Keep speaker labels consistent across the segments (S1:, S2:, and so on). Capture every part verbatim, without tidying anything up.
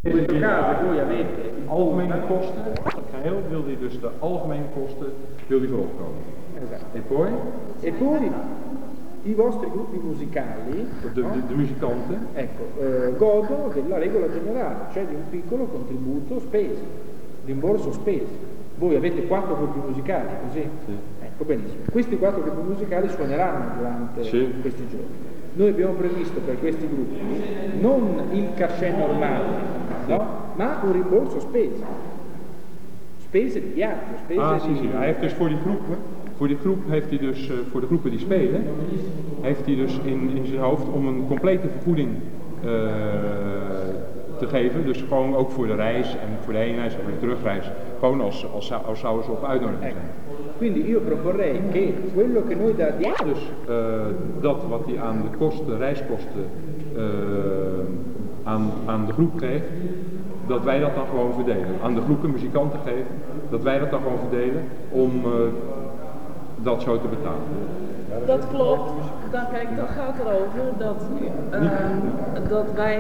S1: In questo caso voi avete
S2: algemene kosten, het geheel wil hij dus de algemene kosten wil hij voorop komen.
S1: Esatto.
S2: E poi?
S1: E poi i vostri gruppi musicali,
S2: De,
S1: no?
S2: de, de muzikanten,
S1: ecco, eh, godono della regola generale, cioè di un piccolo contributo spese, rimborso spese. Voi avete quattro gruppi musicali, così?
S2: Sì.
S1: Ecco, benissimo. Questi quattro gruppi musicali suoneranno durante
S2: Sì.
S1: questi giorni. Noi abbiamo previsto per questi gruppi non il cachet normale, no? Ma un rimborso spese. Spese di viaggio, spese
S2: ah,
S1: di...
S2: zie, zie. Hij heeft dus voor die groepen, voor die groep heeft hij dus, uh, voor de groepen die spelen, heeft hij dus in, in zijn hoofd om een complete vergoeding uh, te geven. Dus gewoon ook voor de reis en voor de heenreis en voor de terugreis. Gewoon als, als, als zouden ze op uitnodiging zijn.
S1: Quindi io proporrei che quello che noi da
S2: Dus uh, dat wat hij aan de kosten, reiskosten uh, aan, aan de groep geeft, dat wij dat dan gewoon verdelen. Aan de groepen muzikanten geven, dat wij dat dan gewoon verdelen om uh, dat zo te betalen.
S3: Dat klopt. Dan, kijk, dat gaat erover dat, uh, dat wij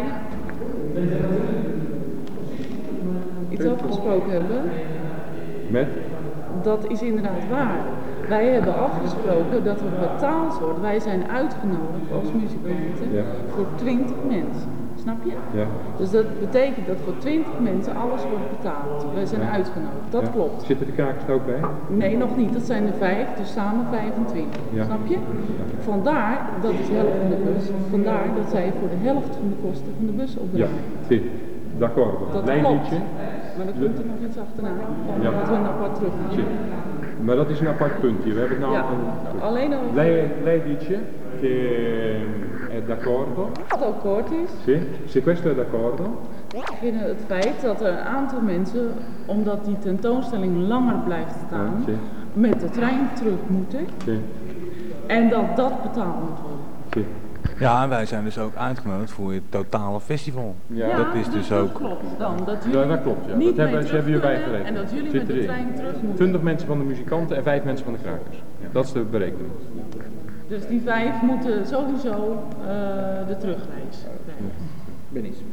S3: iets afgesproken hebben.
S2: Met?
S3: Dat is inderdaad waar. Wij hebben afgesproken dat er betaald wordt. Wij zijn uitgenodigd als muzikanten
S2: ja.
S3: voor twintig mensen. Snap je?
S2: Ja.
S3: Dus dat betekent dat voor twintig mensen alles wordt betaald. Wij zijn ja. uitgenodigd. Dat ja. klopt.
S2: Zitten de krakers er ook bij?
S3: Nee, nog niet. Dat zijn er vijf, dus samen vijfentwintig. Ja. Snap je? Ja. Vandaar, dat is de helft van de bus. Vandaar dat zij voor de helft van de kosten van de bus opbrengen.
S2: Ja, sì. D'accordo.
S3: Dat
S2: Lei
S3: klopt.
S2: dice?
S3: Maar dan komt er nog iets achterna. Dan
S2: ja.
S3: laten we een apart terug.
S2: Sì. Maar dat is een apart punt hier. We hebben het nou
S3: ja.
S2: een...
S3: Alleen over...
S2: Lei, lei dice che è d'accordo.
S3: Het akkoord is.
S2: Sì. Se questo è d'accordo.
S3: Ik vind het feit dat er een aantal mensen, omdat die tentoonstelling langer blijft staan,
S2: ja, sì.
S3: met de trein terug moeten.
S2: Sì.
S3: En dat dat betaald moet worden.
S2: Sì.
S4: Ja, en wij zijn dus ook uitgenodigd voor het totale festival.
S3: Ja, ja,
S4: dat is dus, dus ook...
S3: Dat klopt dan. Dat jullie
S2: ja, dat klopt. Ja.
S3: Niet
S2: dat hebben, ze hebben hierbij gerekend.
S3: En dat jullie Zit met de
S2: erin.
S3: trein terug moeten.
S2: twintig mensen van de muzikanten en vijf mensen van de krakers. Ja. Dat is de berekening.
S3: Dus die vijf moeten sowieso uh, de terugreis krijgen.
S1: Benissimo.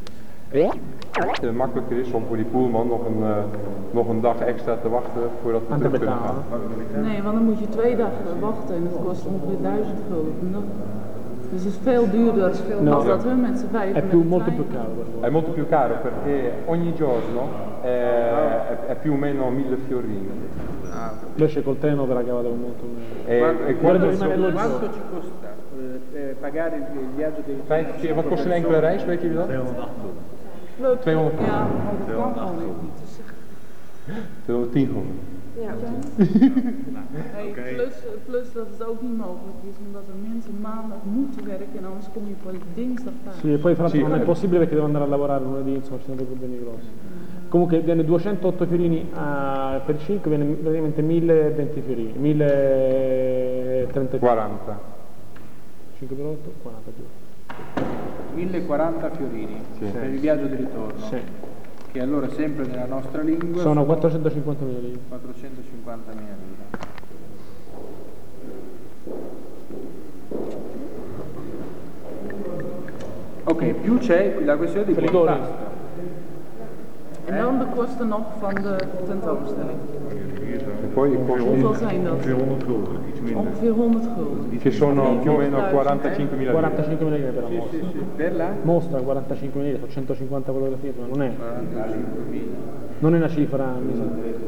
S2: Het makkelijker is om voor die poelman nog een, uh, nog een dag extra te wachten voordat we terug kunnen gaan.
S3: Nee, want dan moet je twee dagen wachten en dat kost ongeveer duizend gulden. Dus het is veel duurder no, als dat hun met z'n vijf.
S5: È più, molto più caro.
S2: È molto più caro perché ogni giorno è, è, è più o meno mille fiorini.
S1: Ah,
S5: invece col treno ve la cavate molto meno.
S2: E,
S1: quanto,
S2: e quanto,
S1: quanto, quanto ci costa eh, pagare il, il viaggio dei
S2: vijf, wat kost een enkele reis, weet jullie dat? tweehonderd gulden.
S3: Ja, dat kan gewoon niet.
S2: tweehonderdtien gulden.
S3: Ja. Hey, okay. plus, plus dat het ook niet mogelijk is, omdat er mensen maandag moeten werken en anders kom je poi dinsdag thuis.
S5: Sì, e poi fra l'altro sì, non è possibile perché devo andare a lavorare lunedì, insomma ci sono dei problemi grossi. Mm. Comunque viene duecentotto fiorini a, per cinque, viene praticamente mille venti fiorini, mille trenta
S2: quaranta.
S5: cinque per otto, quaranta più.
S1: mille quaranta fiorini sì. per il viaggio di ritorno. Sì. Che allora sempre nella nostra lingua
S5: sono quattrocentocinquantamila lire.
S1: quattrocentocinquantamila lire. Ok, più c'è la questione di pasta.
S3: En dan de kosten nog van de tentoonstelling.
S2: Hoeveel
S3: zijn dat?
S6: Ongeveer honderd gulden, iets minder.
S3: Ongeveer honderd gulden.
S2: Ci sono più o meno quarantacinquemila lire.
S5: quarantacinquemila lire per la mostra.
S1: Sì, sì, sì. Per la?
S5: Mostra quarantacinquemila lire, sono centocinquanta fotografie, ma non è. Non è una cifra miseria.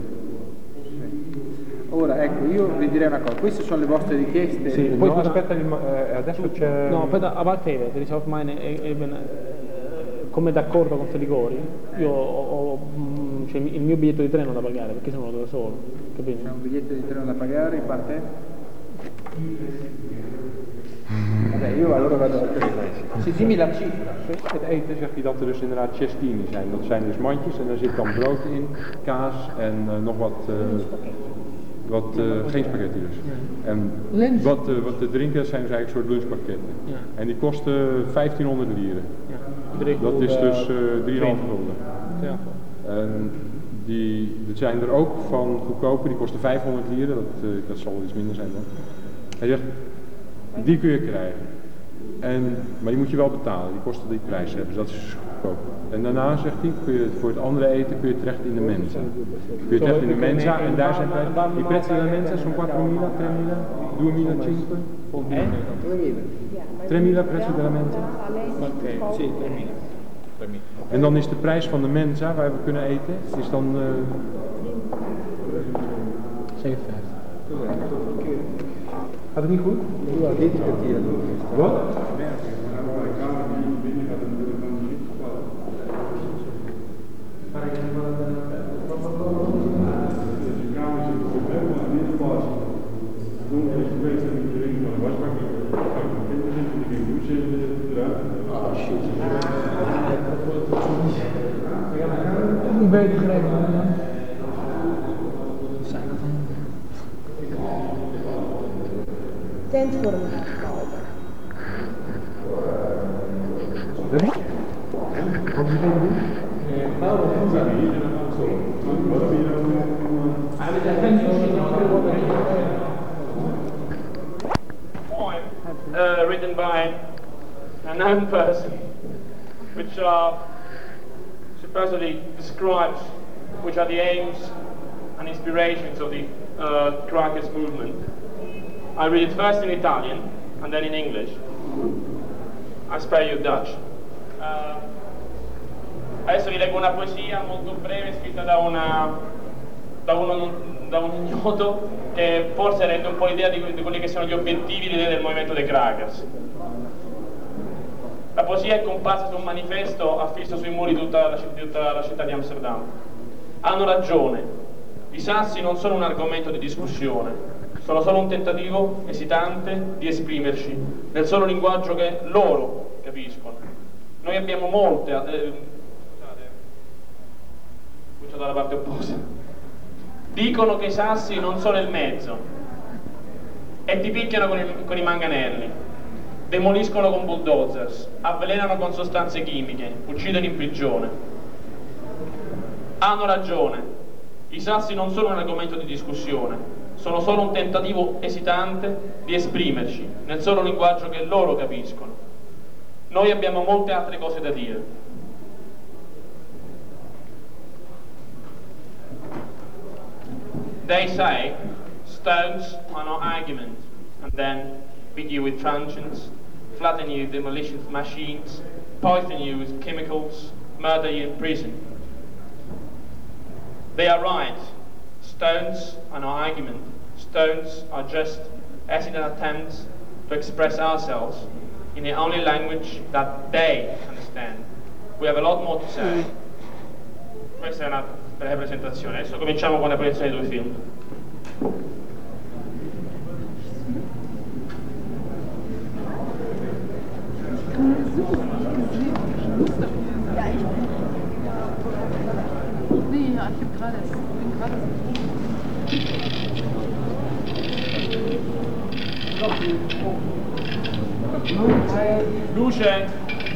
S1: Ora ecco, io vi direi una cosa, queste sono le vostre richieste.
S2: Sì, poi no, aspetta, eh, adesso c'è...
S5: No, aspetta, a parte er is auf meine eben come d'accordo con Feligori, io ho, ho cioè, il mio biglietto di treno da pagare perché sono da solo, capito?
S1: C'è un biglietto di treno da pagare, in parte? Vabbè, io allora vado a sì, dimmi la cifra.
S2: Het eten zegt hij dat er dus inderdaad cestini zijn. Dat zijn dus mandjes en daar zit dan brood in, kaas en uh, nog wat, uh, wat uh, geen spaghetti dus. En wat, uh, wat te drinken zijn dus eigenlijk een soort lunchpakketten. Ja. En die kosten vijftienhonderd lire. Ja. Dat is dus uh, drieënhalf gulden. Ja. En die, er zijn er ook van goedkoper, die kosten vijfhonderd lire, dat, uh, dat zal wel iets minder zijn dan. Hij zegt, die kun je krijgen. En, maar die moet je wel betalen, die kosten die prijs hebben, dus dat is goedkoop. En daarna zegt hij, kun je voor het andere eten kun je terecht in de mensa. Kun je terecht in de mensa en daar zijn prijzen. Die prezzi della mensa sono quattromila, tremila, duemila, cinque?
S1: Eh? tremila.
S2: tremila prezzi della mensa?
S1: Ok, sì, tremila.
S2: En dan is de prijs van de mensa waar we kunnen eten, is dan... Uh...
S5: zevenenvijftig. Gaat het niet goed?
S2: Wat?
S1: Oh shit.
S5: Hoe ben je die geregeld?
S6: Tent voor hem afkopen.
S5: Wat moet je doen?
S7: Poem uh, written by a known person, which uh, supposedly describes which are the aims and inspirations of the uh, Crackers movement. I read it first in Italian and then in English. I spare you Dutch. Uh, adesso vi leggo una poesia molto breve scritta da, una, da, uno, da un ignoto che forse rende un po' l'idea di, di quelli che sono gli obiettivi, l'idea del movimento dei Crackers. La poesia è comparsa su un manifesto affisso sui muri di tutta la, di tutta la città di Amsterdam. Hanno ragione, i sassi non sono un argomento di discussione, sono solo un tentativo esitante di esprimerci nel solo linguaggio che loro capiscono. Noi abbiamo molte... Eh, scusate, comincio dalla parte opposta. Dicono che i sassi non sono il mezzo e ti picchiano con, il, con i manganelli, demoliscono con bulldozers, avvelenano con sostanze chimiche, uccidono in prigione. Hanno ragione, i sassi non sono un argomento di discussione, sono solo un tentativo esitante di esprimerci nel solo linguaggio che loro capiscono. Noi abbiamo molte altre cose da dire. They say stones are no argument, and then beat you with truncheons, flatten you with demolition machines, poison you with chemicals, murder you in prison. They are right. Stones are no argument. Stones are just acid attempts to express ourselves in the only language that they understand. We have a lot more to say. Questa è una breve presentazione. Adesso cominciamo con la proiezione dei due film.
S3: Nee, ja, ich hab gerade, bin gerade
S7: Luce!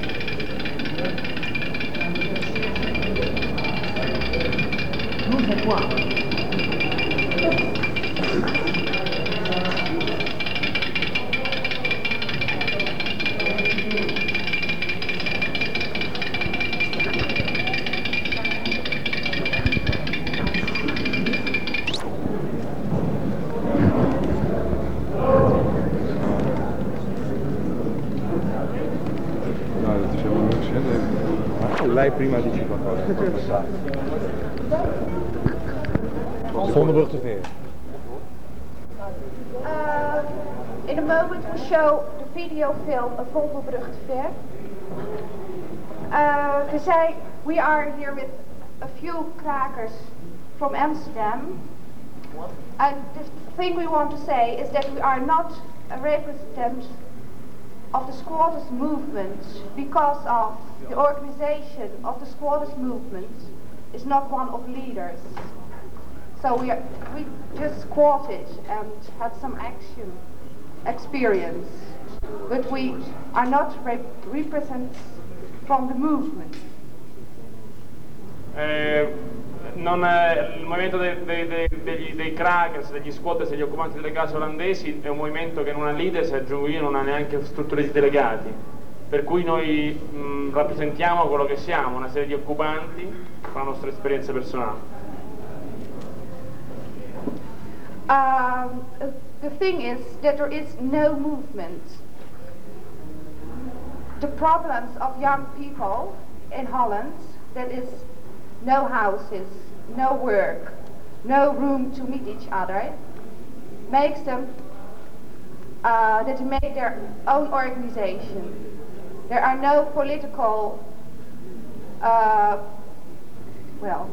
S5: Luce qua!
S2: Lei prima dici qualcosa.
S5: Zonder brug te ver.
S6: Uh, in a moment we show the video film A Vondelbrug te ver. Uh, we say we are here with a few crackers from Amsterdam. And the thing we want to say is that we are not a representative of the squatters movement because of the organization of the squatters movement is not one of leaders. So we are, we just squatted and had some action experience, but we are not rep represent from the movement.
S7: Eh, non è, il movimento dei, dei, dei, degli, dei crackers, degli squatters, degli occupanti delle case olandesi è un movimento che non ha leader, se aggiungo io, non ha neanche strutture di delegati, per cui noi mh, rappresentiamo quello che siamo, una serie di occupanti con la nostra esperienza personale.
S6: Um, the thing is that there is no movement. The problems of young people in Holland, that is no houses, no work, no room to meet each other, makes them uh, that they make their own organization. There are no political, uh, well.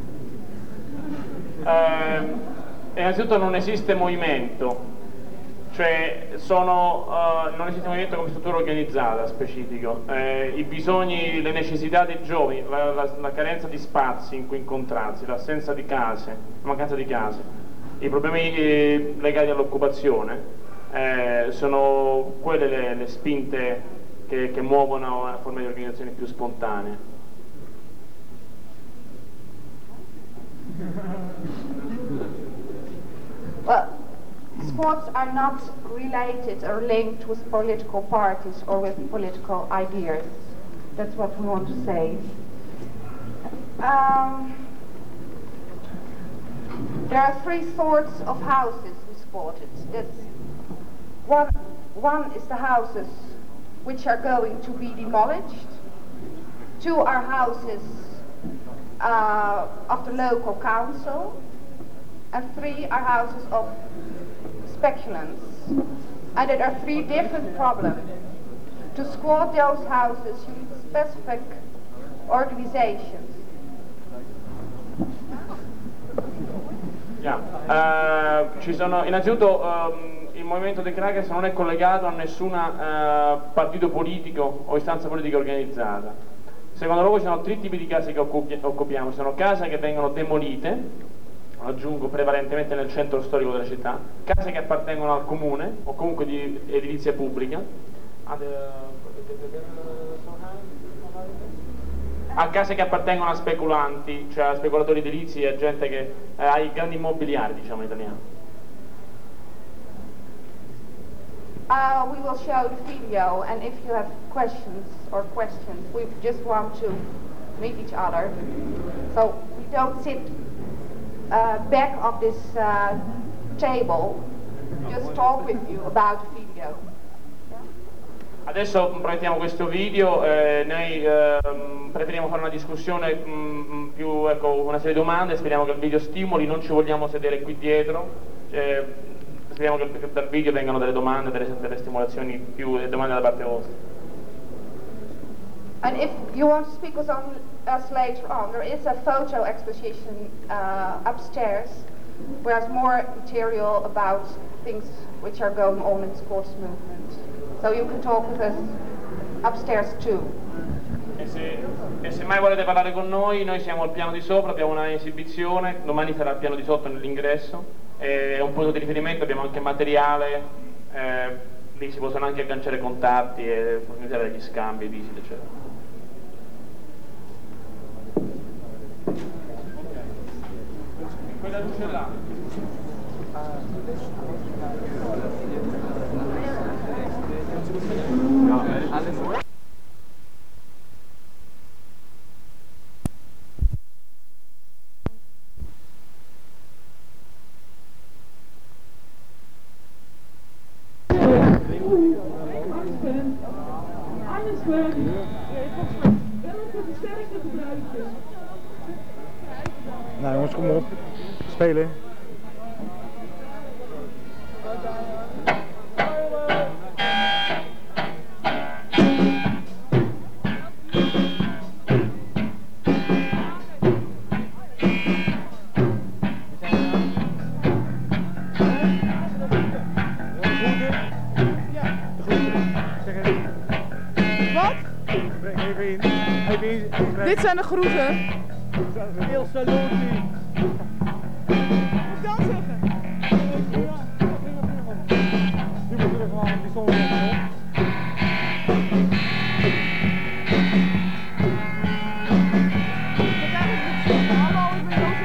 S7: Um, innanzitutto non esiste movimento, cioè sono, uh, non esiste movimento come struttura organizzata specifico. Eh, I bisogni, le necessità dei giovani, la, la, la carenza di spazi in cui incontrarsi, l'assenza di case, la mancanza di case, i problemi eh, legati all'occupazione, eh, sono quelle le, le spinte che, che muovono a forme di organizzazione più spontanee.
S6: Well, squads are not related or linked with political parties or with political ideas. That's what we want to say. Um, there are three sorts of houses we spotted. That's one, one is the houses which are going to be demolished. Two are houses uh, of the local council. And three are houses of speculants. And there are three different problems. To squat those houses, you need specific organizations.
S7: Yeah. Uh, ci sono, innanzitutto um, il movimento dei crackers non è collegato a nessun uh, partito politico o istanza politica organizzata. Secondo loro ci sono tre tipi di case che occupi occupiamo. Ci sono case che vengono demolite, aggiungo prevalentemente nel centro storico della città, case che appartengono al comune o comunque di edilizia pubblica, a case che appartengono a speculanti, cioè a speculatori edilizi e a gente che eh, ai grandi immobiliari, diciamo in italiano.
S6: Uh, we will show the video, and if you have questions or questions, we just want to meet each other, so we don't sit Uh, back of this uh, table, just talk with you about the video.
S7: Adesso promettiamo questo video, eh, noi eh, preferiamo fare una discussione mh, più, ecco, una serie di domande, speriamo che il video stimoli, non ci vogliamo sedere qui dietro, eh, speriamo che dal video vengano delle domande, delle, delle stimolazioni più, e domande da parte vostra.
S6: And if you want to speak with us later on, there is a photo exposition uh, upstairs where there's more material about things which are going on in the sports movement. So you can talk with us upstairs too.
S7: E se, e se mai volete parlare con noi, noi siamo al piano di sopra, abbiamo una esibizione, domani sarà al piano di sotto nell'ingresso, è un punto di riferimento, abbiamo anche materiale, eh, lì si possono anche agganciare contatti e organizzare degli scambi, visite, eccetera. Quella luce là. No, adesso.
S5: Nou jongens, kom op. Spelen.
S8: Wat? Dit zijn de groeten. Heel saluti. Moet dan zeggen. Die moeten er gewoon, die stonden er nog. Dat eigenlijk niet allemaal in de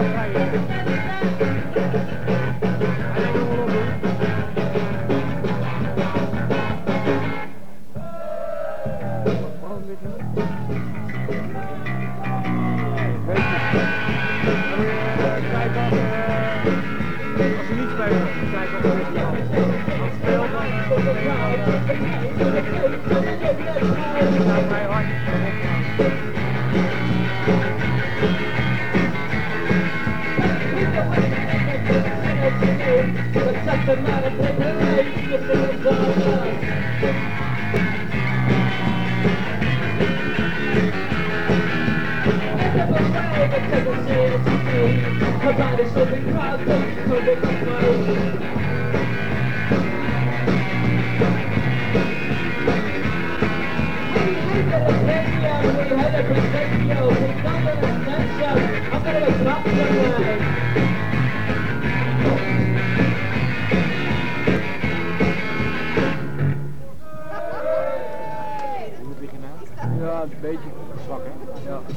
S9: Ja, een beetje zwak, hè? Ja.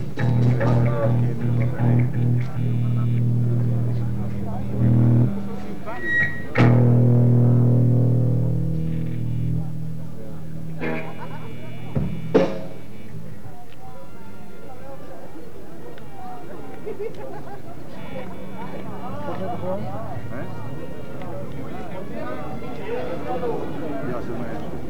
S9: Ja, zo maar eens.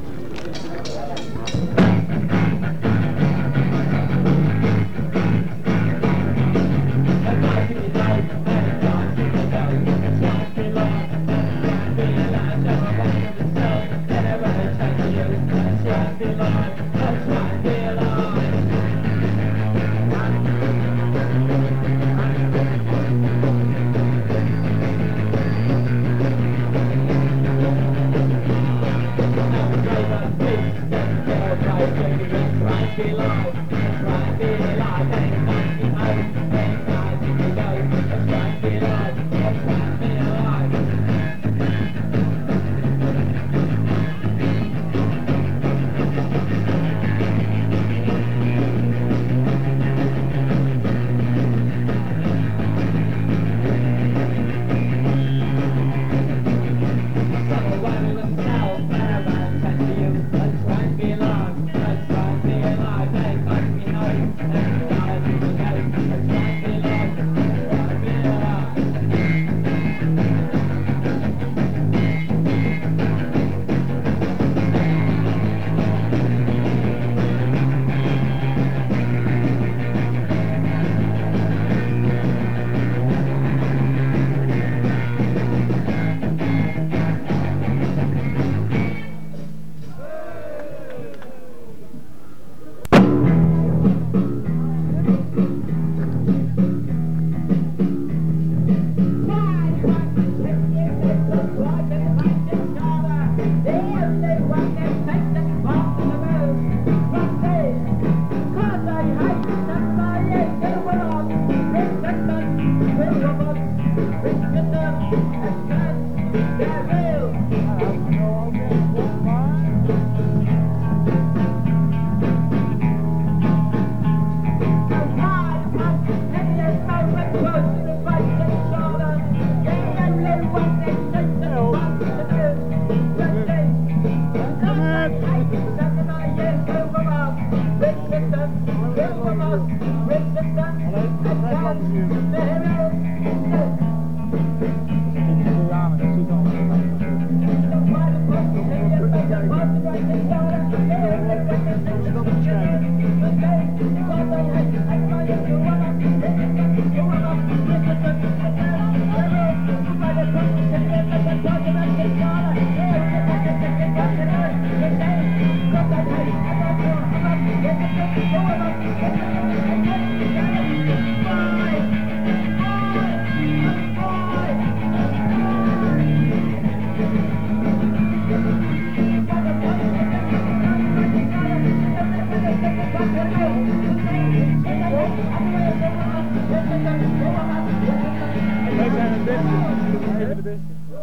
S9: Wij zijn het beste, een van de beste.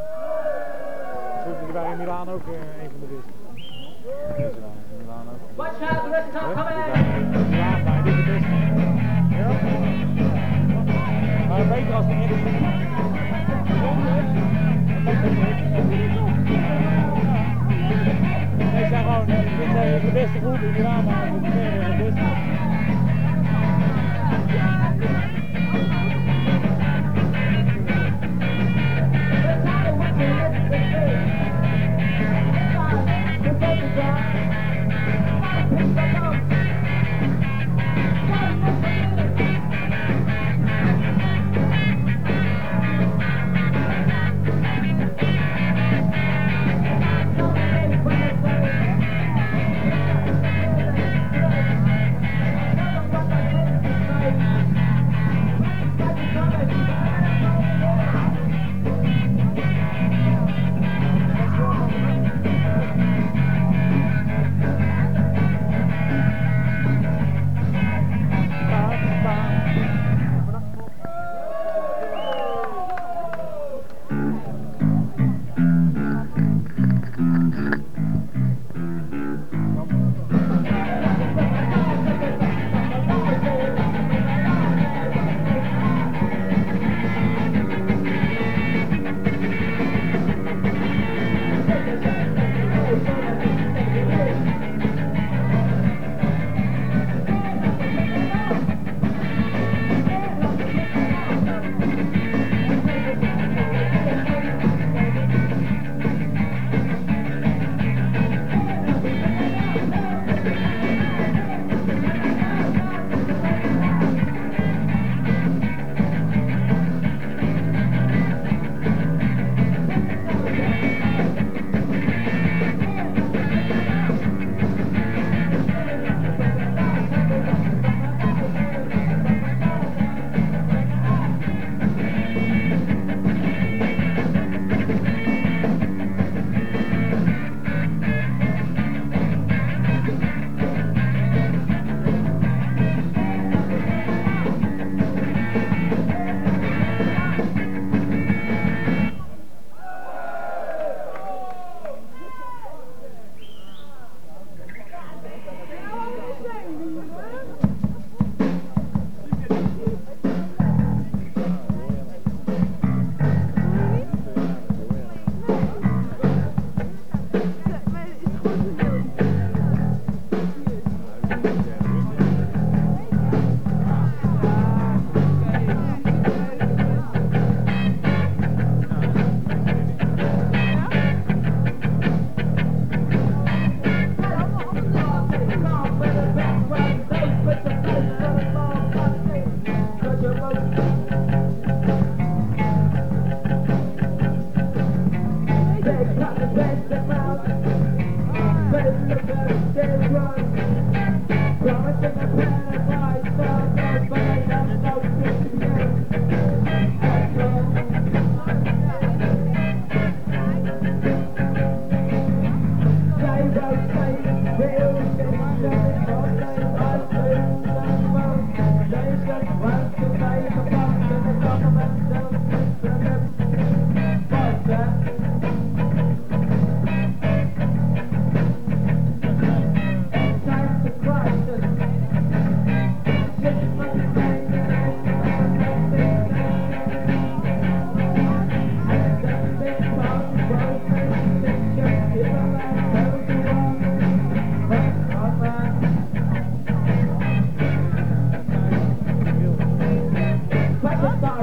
S9: Goed, die waren in Milaan ook uh, een van de beste. Deze waren in Milaan ook. Watch out, let's not come in! In Milaan waren die de beste. Ja? Maar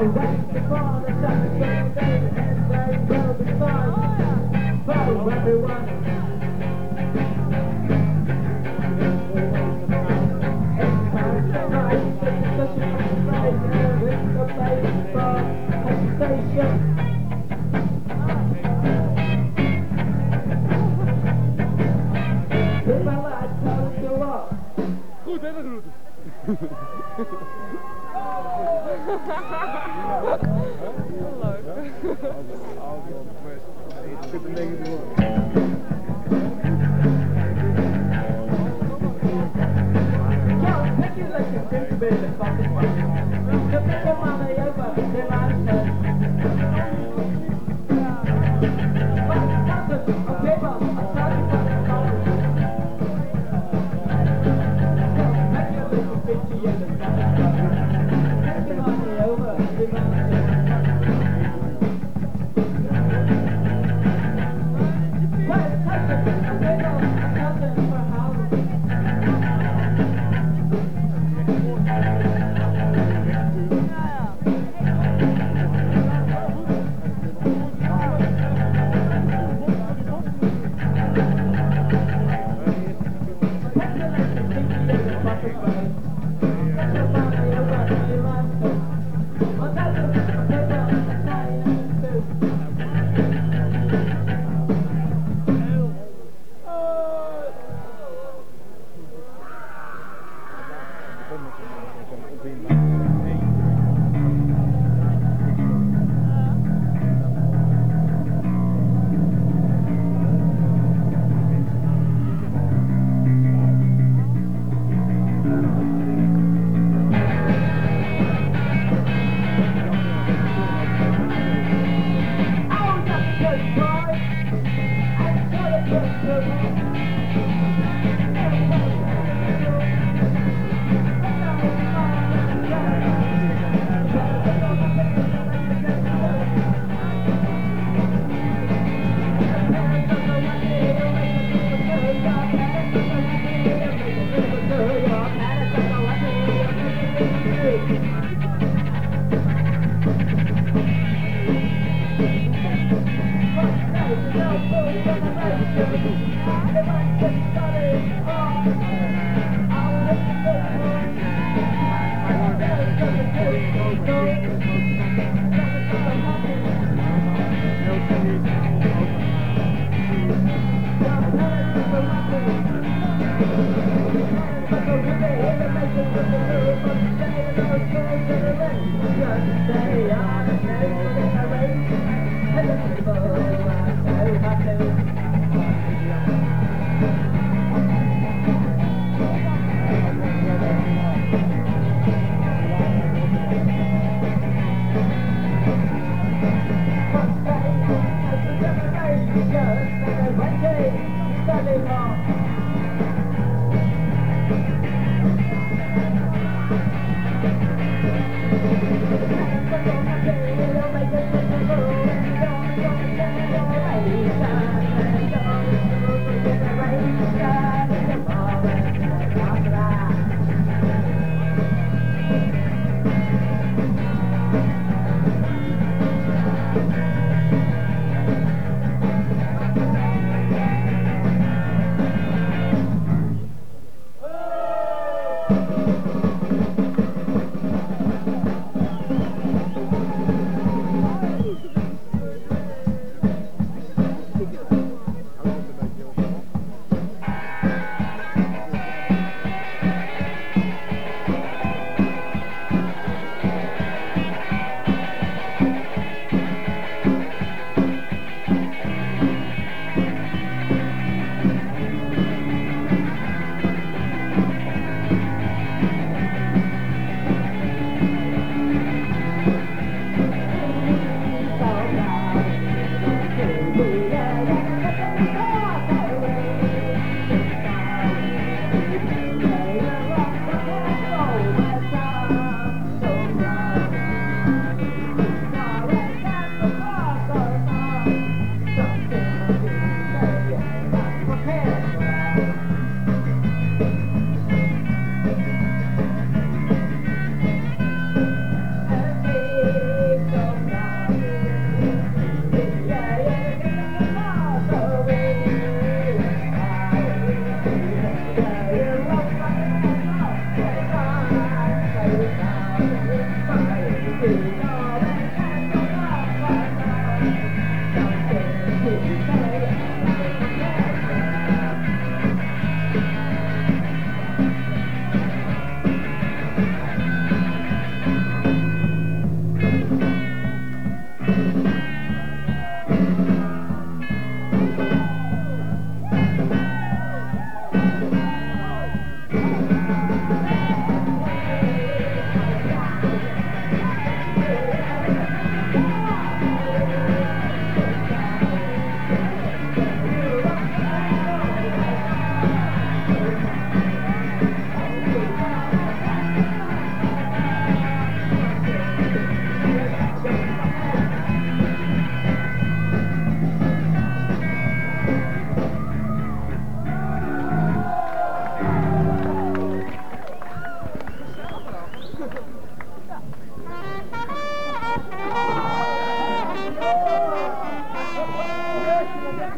S8: Goed, hè, dat groet.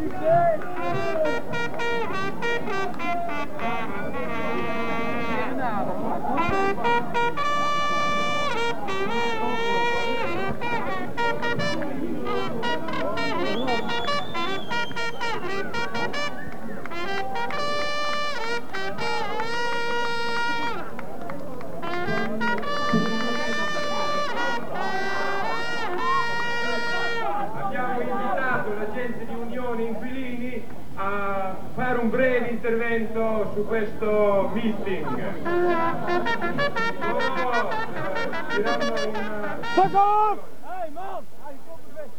S10: Abbiamo invitato l'agente di Unione Inquilini a fare un breve intervento su questo meeting. Loro eh, diranno una...
S8: Fuck off! Hey man! Hey, kom er weg!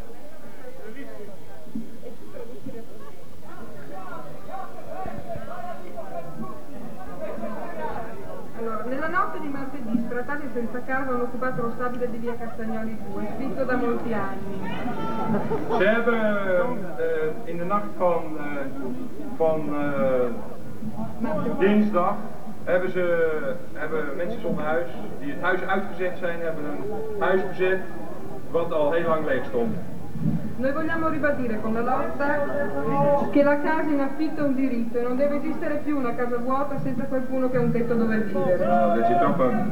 S11: Allora, nella notte di martedì, stradali senza casa hanno occupato lo stabile di via Castagnoli due, scritto da molti anni.
S10: Ze hebben uh, in de nacht van, uh, van uh, dinsdag hebben, ze, hebben mensen zonder huis die het huis uitgezet zijn, hebben een huis bezet wat al heel lang leeg stond.
S11: Noi vogliamo ribadire con la lotta che la casa in affitto è un diritto e non deve esistere più una casa vuota senza qualcuno che ha un tetto dove vivere.
S10: Uh, dat zit ook een...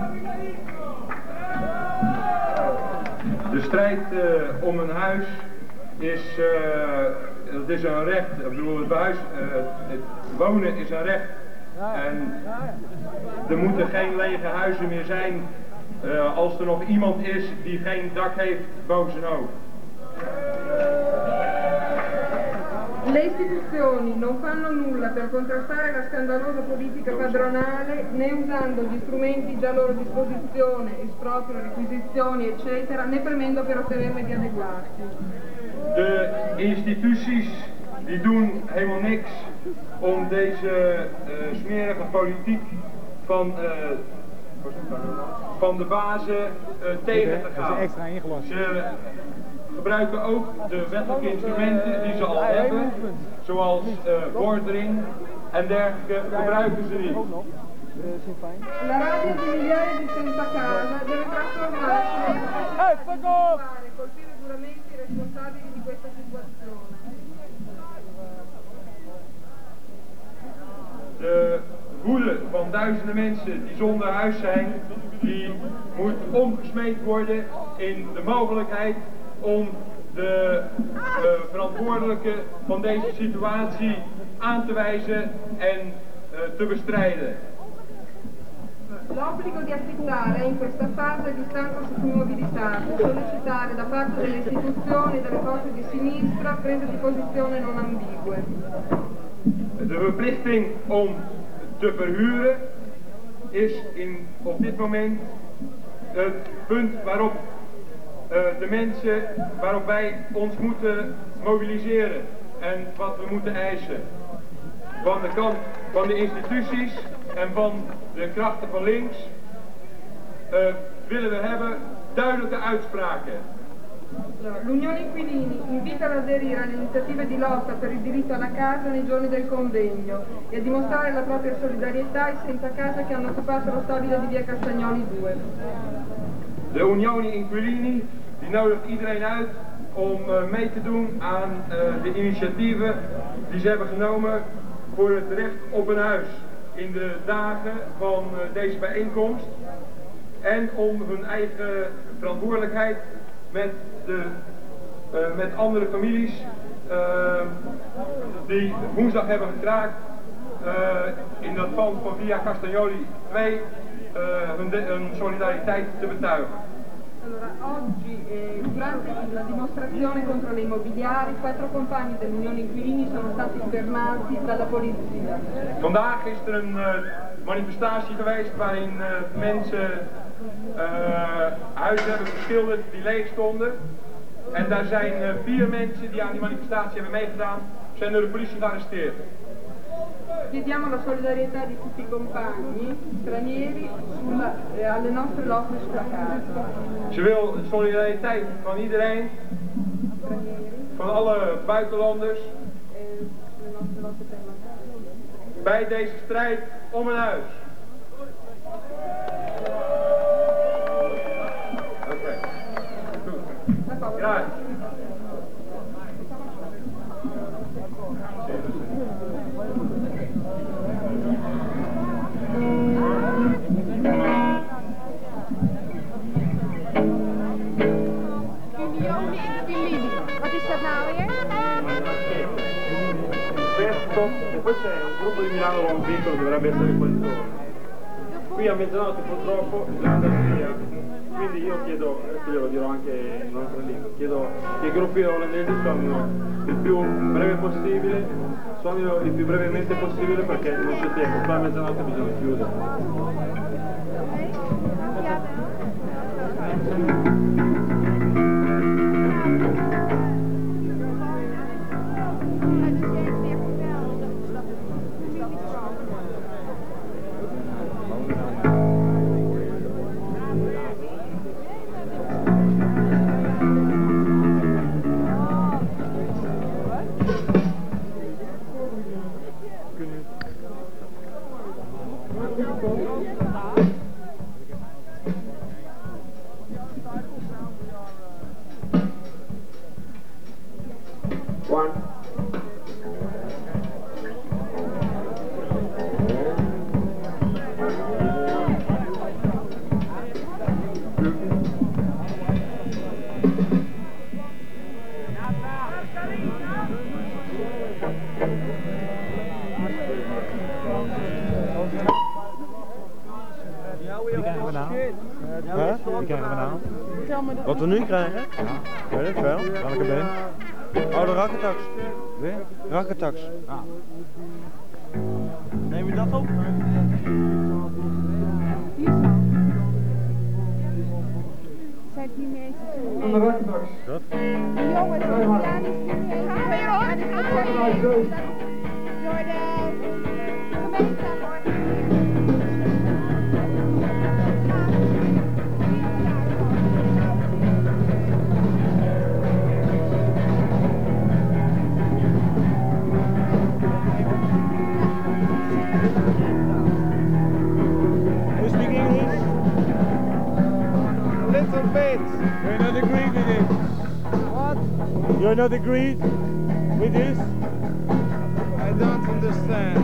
S10: De strijd uh, om een huis is, uh, het is een recht. Ik bedoel, het, huis, uh, het wonen is een recht. En er moeten geen lege huizen meer zijn uh, als er nog iemand is die geen dak heeft boven zijn hoofd.
S11: Le istituzioni non fanno nulla per contrastare la scandalosa politica padronale né usando gli strumenti già a loro disposizione, esproprio, requisizioni eccetera, né premendo per ottenere di adeguarsi.
S10: De instituties die doen helemaal niks om deze uh, smerige politiek van, uh, van de bazen uh, tegen te gaan. Ze gebruiken ook de wettelijke instrumenten die ze al hebben, zoals uh, bordering en dergelijke, gebruiken ze niet.
S11: La rabbia di migliaia di senza casa deve trasformarsi nella capacità di individuare e colpire duramente i responsabili di questa situazione.
S10: De woede van duizenden mensen die zonder huis zijn, die moet omgesmeed worden in de mogelijkheid om de uh, verantwoordelijke van deze situatie aan te wijzen en uh, te bestrijden.
S11: L'obbligo di affittare è in questa fase di stanco sui nuovi disagi, sollecitare da parte delle istituzioni e delle forze di sinistra prese di posizione non ambigue.
S10: De verplichting om te verhuren is in, op dit moment het punt waarop uh, de mensen, waarop wij ons moeten mobiliseren en wat we moeten eisen. Van de kant van de instituties en van de krachten van links uh, willen we hebben duidelijke uitspraken.
S11: L'Unione Inquilini invita ad aderire alle iniziative di lotta per il diritto alla casa nei giorni del convegno e a dimostrare la propria solidarietà ai senza casa che hanno occupato lo stabile di via Castagnoli due.
S10: De Unione Inquilini die nodigt iedereen uit om uh, mee te doen aan uh, de initiatieven die ze hebben genomen voor het recht op een huis in de dagen van uh, deze bijeenkomst en om hun eigen verantwoordelijkheid met, de, uh, met andere families uh, die woensdag hebben gekraakt uh, in dat pand van via Castagnoli twee uh, hun, de, hun solidariteit te betuigen.
S11: Allora, oggi eh, durante la dimostrazione contro le immobiliari quattro compagni dell'Unione Inquilini sono stati fermati dalla polizia.
S10: Vandaag is er een uh, manifestatie geweest waarin uh, mensen uh, huizen hebben geschilderd die leeg stonden. En daar zijn uh, vier mensen die aan die manifestatie hebben meegedaan, zijn door de politie gearresteerd.
S11: Chiediamo la solidarietà di tutti i compagni stranieri sulla, eh, alle nostre lotte sulla casa.
S10: Ze wil de solidariteit van iedereen, van alle buitenlanders, bij deze strijd om een huis. Oké, okay. Goed. Graag.
S6: Wat is dat nou weer?
S10: E poi c'è un gruppo di Milano con un piccolo che dovrebbe essere questo. Qui a mezzanotte purtroppo bisogna andare via, quindi io chiedo, adesso glielo dirò anche in un'altra lingua, chiedo che i gruppi olandesi suonino il più breve possibile, suonino il più brevemente possibile perché non c'è tempo, qua a mezzanotte bisogna chiudere. One.
S9: Wie krijgen we nou? Huh? Wie krijgen we nou? Wat we nu krijgen? Ja. Weet ik wel. Welke band? Oh, de Rakketax. Weer? Rakketax. Ah. Neem je dat op?
S6: Zijn het niet meer eens?
S10: Aan de Rakketax.
S9: Wat?
S6: Jongens, de piano is niet meer eens. Ga je hoor? Door de gemeente
S9: You speak English?
S8: Little bit.
S9: You're not agreed with it?
S8: What?
S9: You're not agreed with this?
S8: I don't understand.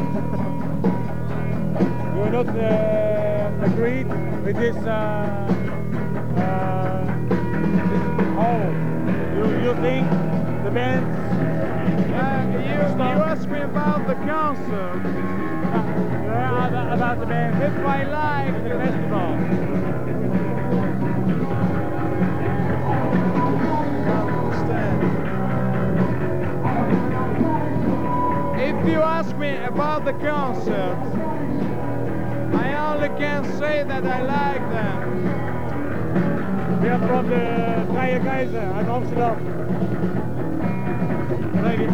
S9: You're not uh, agreed with this uh, uh, oh, you, you think the band?
S8: Uh, you, you asked me about the concert.
S9: Uh, about, about the band.
S8: If I like
S9: the festival.
S8: If you ask me about the concert, I only can say that I like them.
S9: We are from the Vrije Keizer uit Amsterdam. Lady.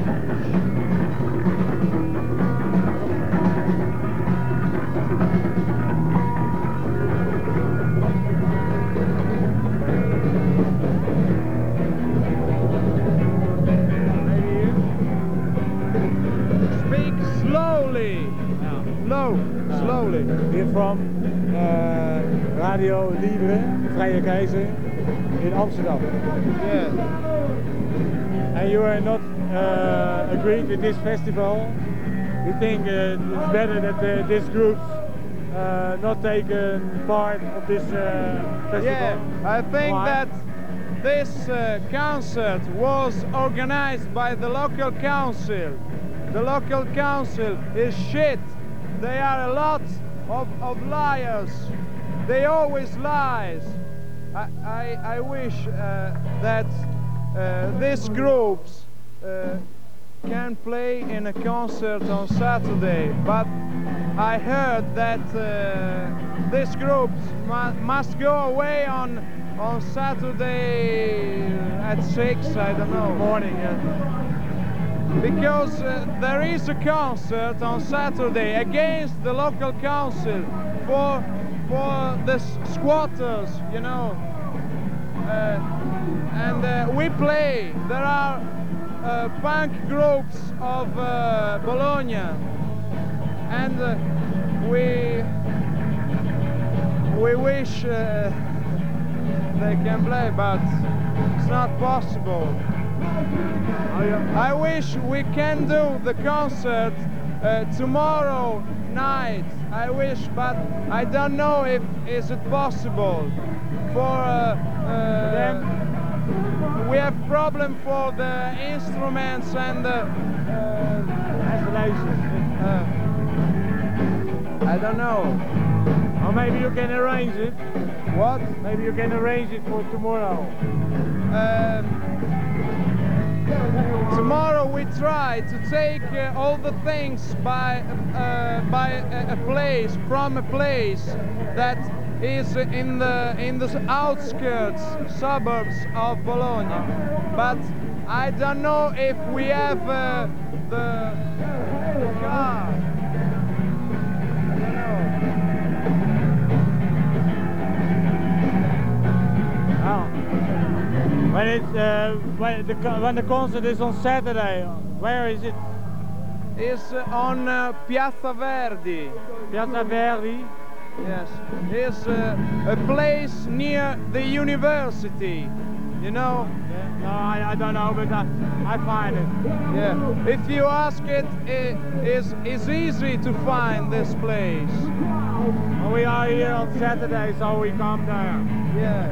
S8: Slowly. Slow. Slowly.
S9: We're from uh, Radio Libre, Vrije Keizer, in Amsterdam.
S8: Yes.
S9: And you are not uh, agreed with this festival? You think uh, it's better that uh, this group uh, not taken part of this uh, festival?
S8: Yeah, I think
S9: Why?
S8: that this uh, concert was organized by the local council. The local council is shit. They are a lot of, of liars. They always lies. I, I, I wish uh, that uh, these groups uh, can play in a concert on Saturday, but I heard that uh, these groups mu must go away on on Saturday at six, I don't know, morning. Uh, Because uh, there is a concert on Saturday against the local council for for the squatters, you know. Uh, and uh, we play. There are uh, punk groups of uh, Bologna, and uh, we we wish uh, they can play, but it's not possible. I wish we can do the concert uh, tomorrow night. I wish, but I don't know if is it possible. For uh, uh, we have problem for the instruments and the uh,
S9: Isolation.
S8: uh, I don't know.
S9: Or maybe you can arrange it.
S8: What?
S9: Maybe you can arrange it for tomorrow.
S8: Um, tomorrow we try to take uh, all the things by uh, by a, a place, from a place that is in the in the outskirts, suburbs of Bologna. But I don't know if we have uh, the car.
S9: When it's uh, when the when the concert is on Saturday, where is it?
S8: It's on uh, Piazza Verdi.
S9: Piazza Verdi.
S8: Yes, it's uh, a place near the university. You know?
S9: Yeah. No, I, I don't know, but I, I find it.
S8: Yeah. If you ask it, it is it's easy to find this place.
S9: Well, we are here on Saturday, so we come there.
S8: Yeah.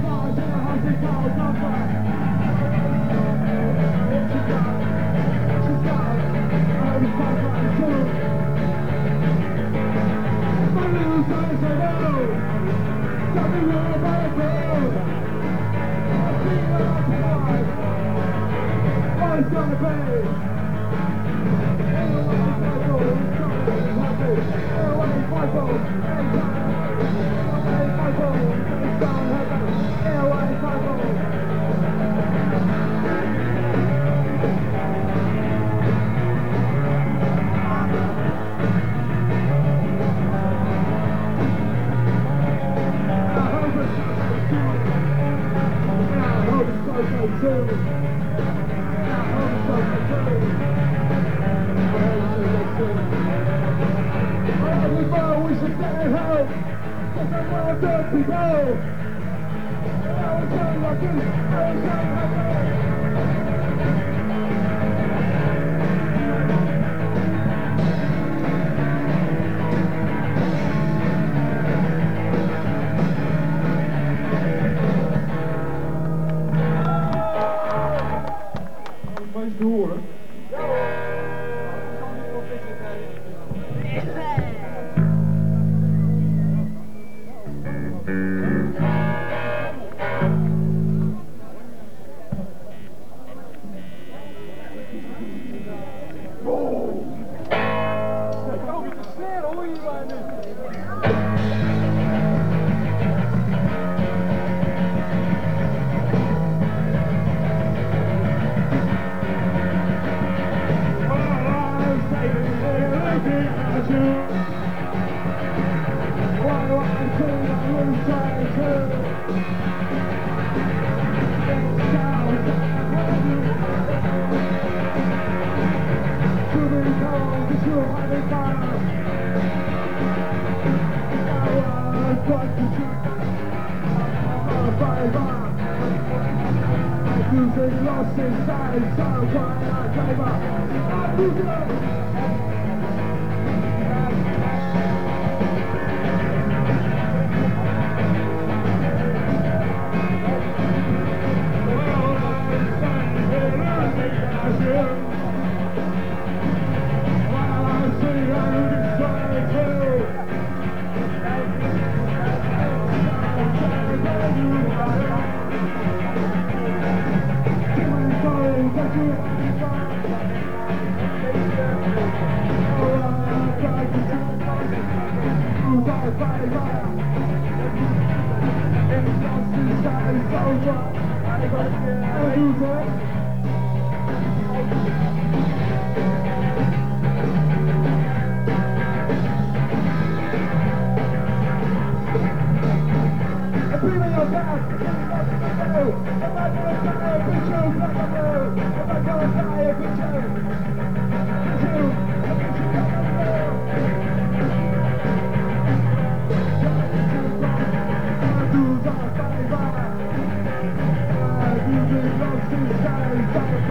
S12: Bye.